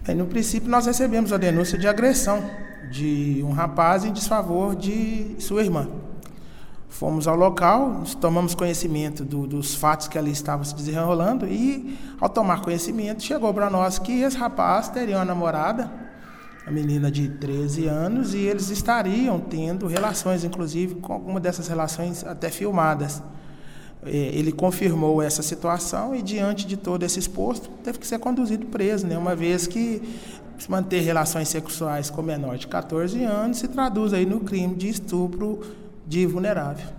Bem, no princípio, nós recebemos a denúncia de agressão de um rapaz em desfavor de sua irmã. Fomos ao local, tomamos conhecimento dos fatos que ali estavam se desenrolando e, ao tomar conhecimento, chegou para nós que esse rapaz teria uma namorada, a menina de 13 anos, e eles estariam tendo relações, inclusive, com alguma dessas relações até filmadas. Ele confirmou essa situação e, diante de todo esse exposto, teve que ser conduzido preso, né? Uma vez que manter relações sexuais com menor de 14 anos se traduz aí no crime de estupro de vulnerável.